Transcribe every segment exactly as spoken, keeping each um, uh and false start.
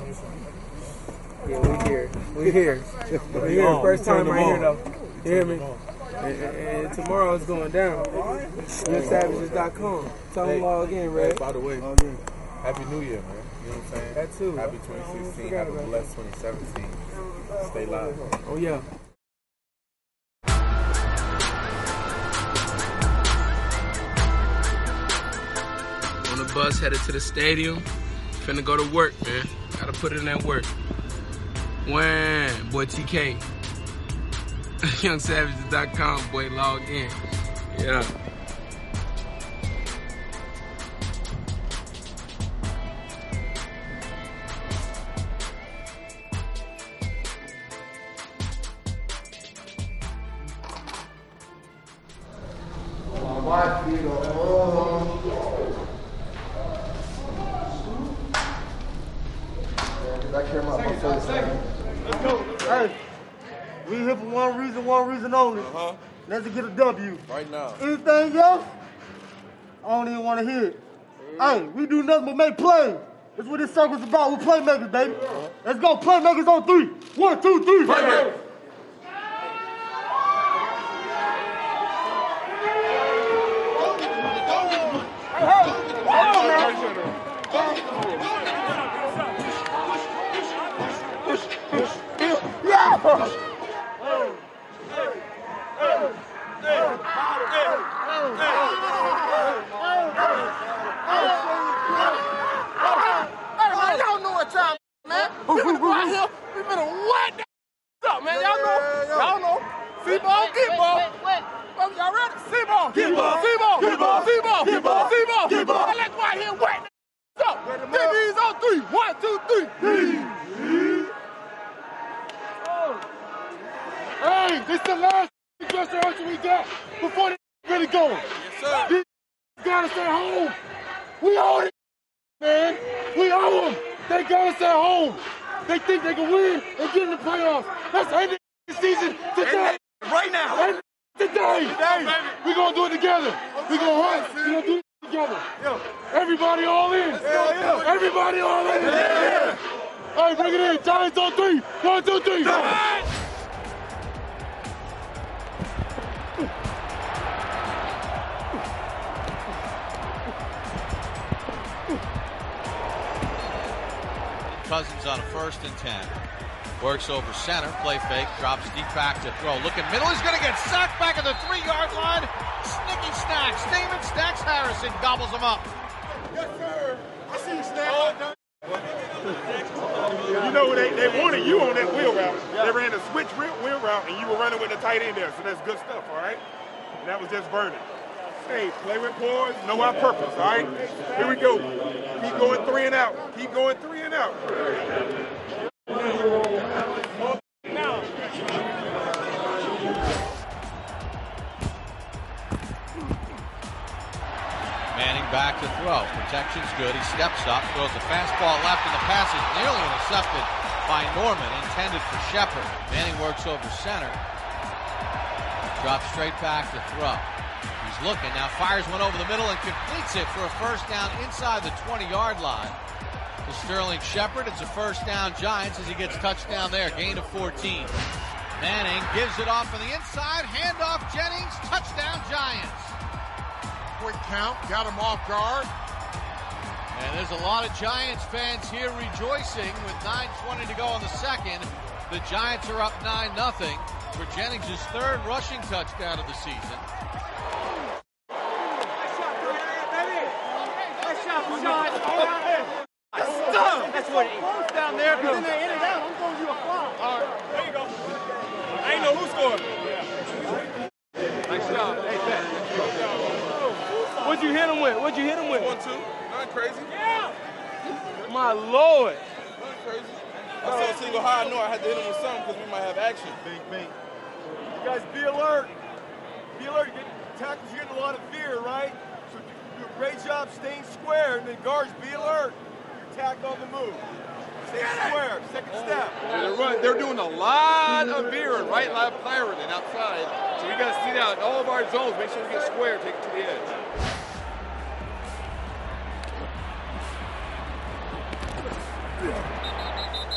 Yeah, we here. We here. We here. First time right here, though. You hear me? And, and, and tomorrow it's going down. Young Savages dot com. Tell them log in, Red. By the way, Happy New Year, man. You know what I'm saying? That too. Happy twenty sixteen. Have a blessed twenty seventeen. Stay live. Oh, yeah. On the bus, headed to the stadium. Finna go to work, man. Gotta put in that work. Wham! Boy, T K. Young Savages dot com, boy, log in. Yeah. Hey, we here for one reason, one reason only. Uh-huh. That's to get a W. Right now. Anything else, I don't even want to hear it. Hey, we do nothing but make plays. That's what this circle's about. We're playmakers, baby. Uh-huh. Let's go, playmakers on three. One, two, three. Playmakers. Hey, hey, come on, man. Yeah! Y'all know what time, man. We finna go out here. We finna wet that up, man. Y'all know. Y'all know. C-ball, get ball. Y'all ready? C-ball. Get ball. C-ball. Get ball. C-ball. Get ball. C-ball. Get ball. Let's go out here and wet that up. D B's on three. One, two, three. Hey, this the last dress rehearsal we got before they really going. Yes, sir. These gotta stay home. We own it, man. We owe them. They gotta stay home. They think they can win and get in the playoffs. Let's end the season today. Right now. End today. Today. We gonna do it together. We gonna hunt. We gonna do it together. Everybody all in. Everybody all in. Yeah. All right, bring it in. Giants on three. One, two, three. Giants. Cousins on a first and ten. Works over center, play fake, drops deep back to throw. Look at middle, he's going to get sacked back at the three-yard line. Snicky snacks, Damon Stacks Harrison gobbles him up. Yes, sir. I see you, Snacks. You know, they, they wanted you on that wheel route. They ran a switch wheel route, and you were running with the tight end there, so that's good stuff, all right? And that was just Vernon. Hey, play with poise, know our purpose, all right? Here we go. Keep going three and out. Keep going three and out. Manning back to throw. Protection's good. He steps up, throws a fastball left, and the pass is nearly intercepted by Norman, intended for Shepard. Manning works over center. Drops straight back to throw. He's looking, now fires one over the middle and completes it for a first down inside the twenty-yard line. To Sterling Shepard, it's a first down Giants as he gets touchdown there, gain of fourteen. Manning gives it off on the inside, handoff Jennings, touchdown Giants. Quick count, got him off guard. And there's a lot of Giants fans here rejoicing with nine twenty to go in the second. The Giants are up nine nothing for Jennings' third rushing touchdown of the season. That's what it is. Down there, because then they in and out. I'm throwing you a fly. All right, there you go. I ain't know who scored. Nice job. Hey, Pat. What'd you hit him with? What'd you hit him with? One, two. Nothing crazy. Yeah. My Lord. Nothing crazy. I saw a single high. I know I had to hit him with something because we might have action. Bing, bing. You guys be alert. Be alert. Get, tackles, you're getting a lot of fear, right? So do a great job staying square, and then guards, be alert. Attack on the move. Stay square. Second step. They're, run, they're doing a lot of veering, right? A lot of firing and outside. So we got to see that in all of our zones. Make sure we get square, take it to the edge.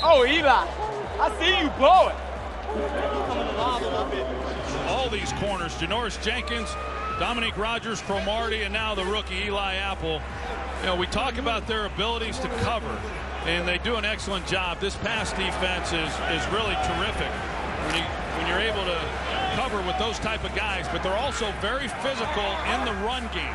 Oh, Eli. I see you blowing. All these corners, Janoris Jenkins, Dominique Rodgers, Cromartie, and now the rookie Eli Apple. You know, we talk about their abilities to cover, and they do an excellent job. This pass defense is, is really terrific when, you, when you're able to cover with those type of guys, but they're also very physical in the run game.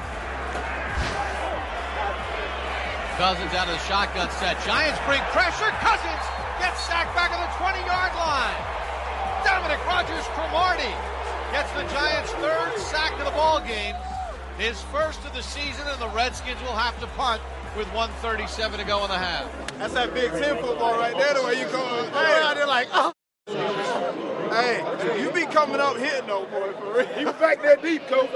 Cousins out of the shotgun set. Giants bring pressure. Cousins gets sacked back at the twenty-yard line. Dominic Rodgers-Cromartie gets the Giants' third sack of the ball game. His first of the season, and the Redskins will have to punt with one thirty-seven to go in the half. That's that Big Ten football right there, the way you go. Hey, out there like, oh. Hey, you be coming up hitting though, boy, for real. He was back there deep, coach.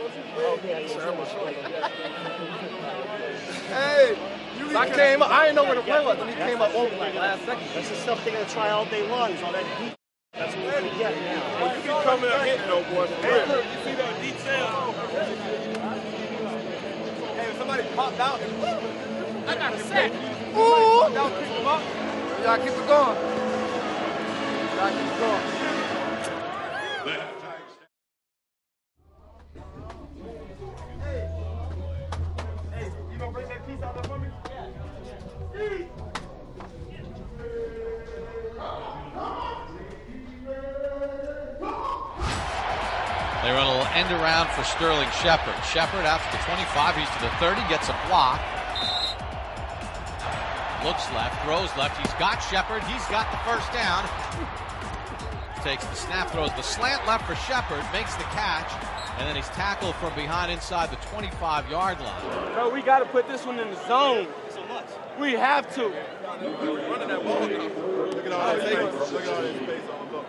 Hey, you I came up, I didn't know where the play was, and he came up over like last second. That's the stuff they're going to try all day long, is all that deep. That's what we're going to get now. you be coming up hitting though, boy, for real. You see that detail? Hey, if somebody popped out. I got a sack. Ooh! Y'all keep them up. Y'all keep it going. Y'all keep it going. Hey, you gonna bring that piece out there for me? They run a little end around for Sterling Shepard. Shepard out to the twenty-five, he's to the thirty, gets a block. Looks left, throws left, he's got Shepard, he's got the first down. Takes the snap, throws the slant left for Shepard, makes the catch, and then he's tackled from behind inside the twenty-five-yard line. Bro, we got to put this one in the zone. We have to. Running that ball now. Look at all that space. Look at all that space on the ball.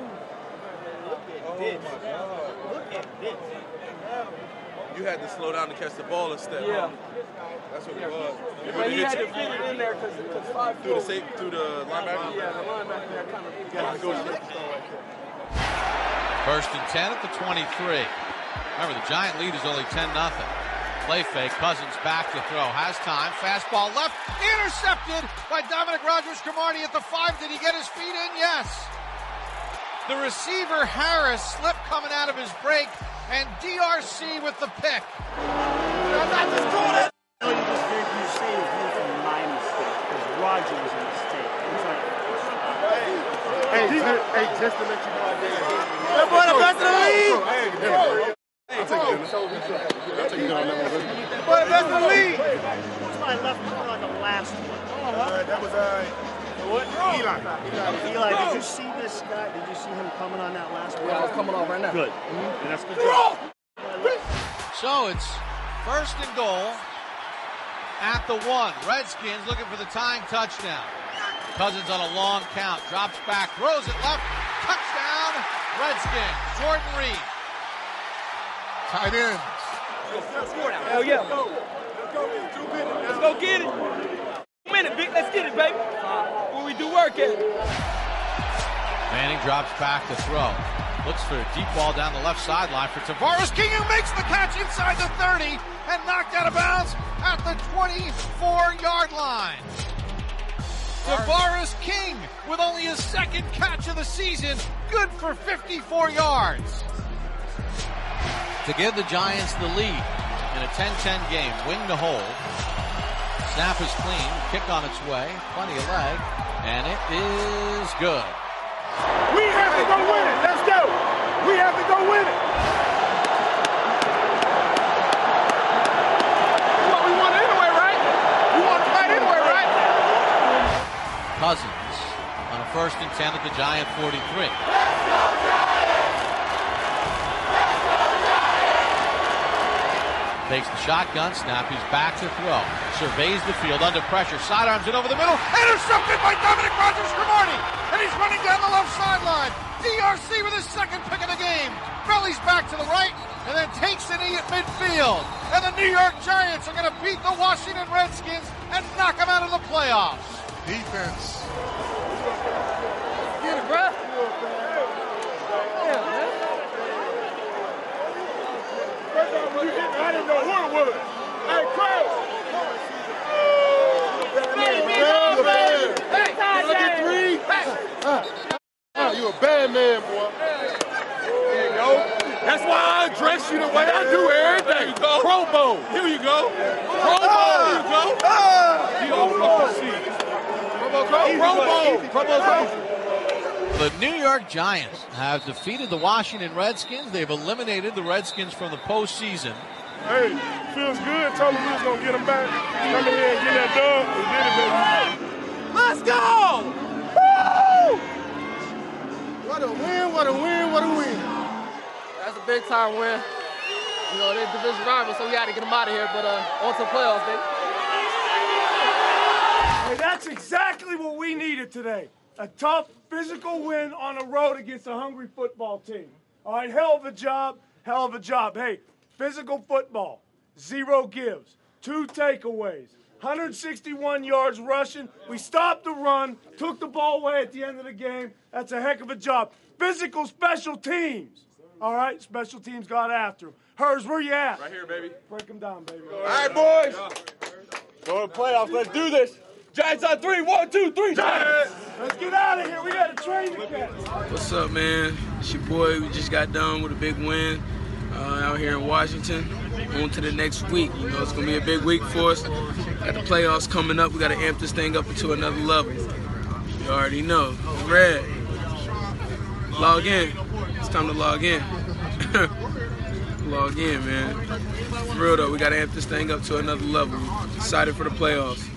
This. Look at this. You had to slow down to catch the ball instead. Yeah. That's what it was. But he had to fit it in there because five Through the safe, through the linebacker. Yeah, the linebacker there kind of got to go. First and ten at the twenty-three. Remember, the Giant lead is only ten nothing. Play fake, Cousins back to throw, has time, fastball left, intercepted by Dominic Rodgers-Cromartie at the five. Did he get his feet in? Yes. The receiver, Harris, slipped coming out of his break, and D R C with the pick. I just told it. No, you just did. You say it was my mistake because Roger was a mistake. It's like, Hey, just, hey, just to let you know, I did. That boy the best of the league. Hey, I'll take it. I'll take it on that one. Boy the best of the league. who's my left corner on the last one? Uh, that was uh, what? Eli. Eli, did you see this guy? Did you see him coming on that last one? Yeah, it's coming off right now. Good. And that's good job. So it's first and goal at the one. Redskins looking for the tying touchdown. Cousins on a long count, drops back, throws it left, touchdown, Redskins. Jordan Reed. Tight end. Hell yeah. Let's go get it. Two minutes, Vic. Let's get it, baby. Where we do work at. Manning drops back to throw. Looks for a deep ball down the left sideline for Tavares King, who makes the catch inside the thirty and knocked out of bounds at the twenty-four-yard line. Tavares King with only his second catch of the season, good for fifty-four yards. To give the Giants the lead in a ten ten game, wing to hold. Snap is clean, kick on its way, plenty of leg, and it is good. We have to go win it. Let's go. We have to go win it. What we want anyway, right? We want to fight anyway, right? Cousins on a first and ten at the Giant forty-three. Takes the shotgun snap, he's back to throw. Surveys the field under pressure, sidearms it over the middle. Intercepted by Dominic Rodgers-Cromartie! And he's running down the left sideline. D R C with his second pick of the game. Bellies back to the right, and then takes a knee at midfield. And the New York Giants are going to beat the Washington Redskins and knock them out of the playoffs. Defense. Get it, bro. Yeah, man. When you hit me, I didn't know who it was. Hey, Chris. Hey, man, boy. There you go. That's why I dress you the way I do every day. Pro Bowl. Here you go. Pro Bowl. Here you go. Ah. You go. Pro Bowl. Pro Bowl. Pro Bowl. Pro Bowl. The New York Giants have defeated the Washington Redskins. They've eliminated the Redskins from the postseason. Hey, feels good. Told me we was going to get them back. Come in here and get that dub. We did it, baby. Let's go! Woo! What a win, what a win, what a win. That's a big time win. You know, they're division rivals, so we had to get them out of here, but uh, on to the playoffs, baby. Hey, that's exactly what we needed today. A tough, physical win on the road against a hungry football team. All right, hell of a job, hell of a job. Hey, physical football, zero gives, two takeaways, one hundred sixty-one yards rushing. We stopped the run, took the ball away at the end of the game. That's a heck of a job. Physical special teams. All right, special teams got after him. Hers, where you at? Right here, baby. Break them down, baby. All right, boys. Go to the playoffs. Let's do this. Giants on three. One, two, three. Giants. Let's get out of here. We got a train to catch. What's up, man? It's your boy. We just got done with a big win uh, out here in Washington. On to the next week. You know, it's going to be a big week for us. Got the playoffs coming up. We got to amp this thing up into another level. You already know. Red. Log in. It's time to log in. Log in, man. For real, though, we got to amp this thing up to another level. Excited for the playoffs.